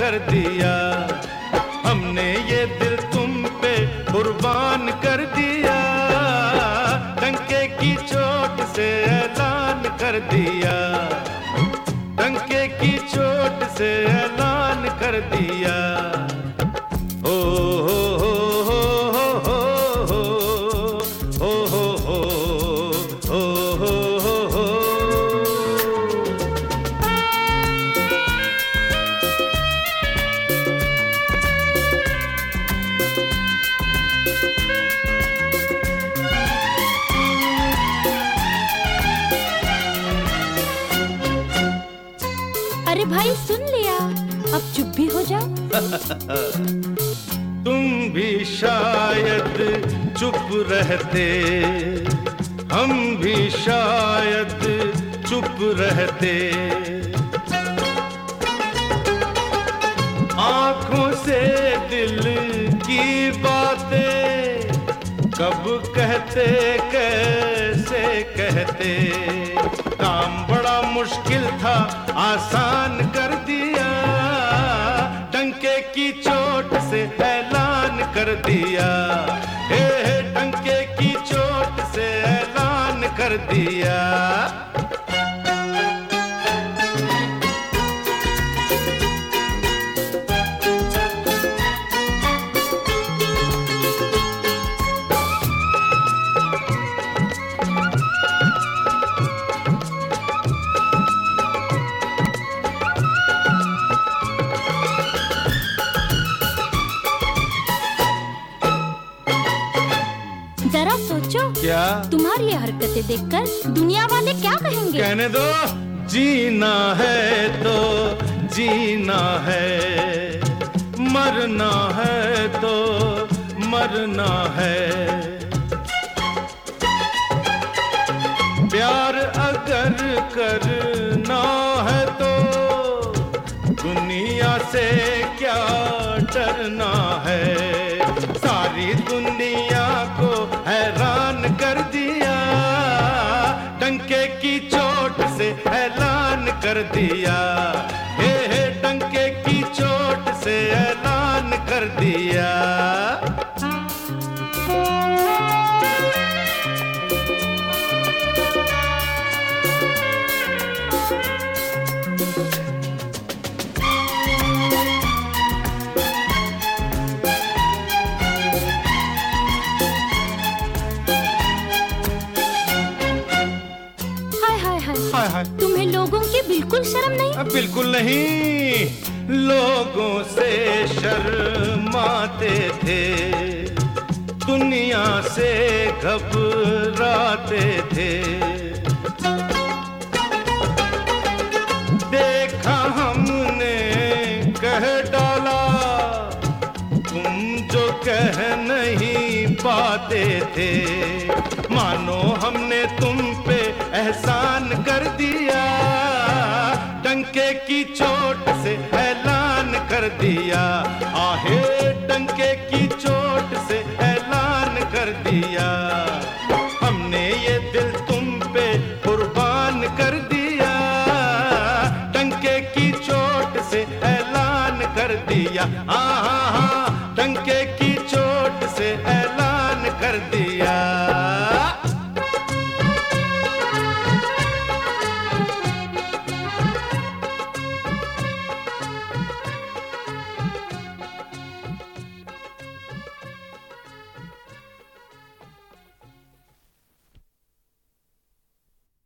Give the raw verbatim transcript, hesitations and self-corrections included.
कर दिया। हमने ये दिल तुम पे कुर्बान कर दिया, डंके की चोट से ऐलान कर दिया, डंके की चोट से ऐलान कर दिया। ओ हो हो हो हो हो हो हो हो हो हो हो। अरे भाई सुन लिया, अब चुप भी हो जाओ। तुम भी शायद चुप रहते, हम भी शायद चुप रहते। आँखों से दिल की बातें कब कहते कैसे कहते। काम बड़ा मुश्किल था आसान कर दिया, डंके की चोट से ऐलान कर दिया। हे हे डंके की चोट से ऐलान कर दिया। जरा सोचो, क्या? तुम्हारी ये हरकतें देखकर दुनिया वाले क्या कहेंगे? कहने दो, जीना है तो जीना है, मरना है तो मरना है। प्यार अगर करना है तो दुनिया से क्या डरना है। सारी दुनिया को हैरान कर दिया, डंके की चोट से ऐलान कर दिया। हे हे डंके की चोट से ऐलान कर दिया। हाय हाय, तुम्हें लोगों की बिल्कुल शर्म नहीं? अब बिल्कुल नहीं, लोगों से शर्माते थे, दुनिया से घबराते थे। देखा हमने कह डाला तुम जो कह नहीं पाते थे। मानो हमने तुम पे एहसान कर दिया, डंके की चोट से ऐलान कर दिया। आहे डंके की चोट से ऐलान कर दिया। हमने ये दिल तुम पे कुर्बान कर दिया, डंके की चोट से ऐलान कर दिया। हाँ हाँ हाँ, डंके की चोट से ऐलान कर दिया।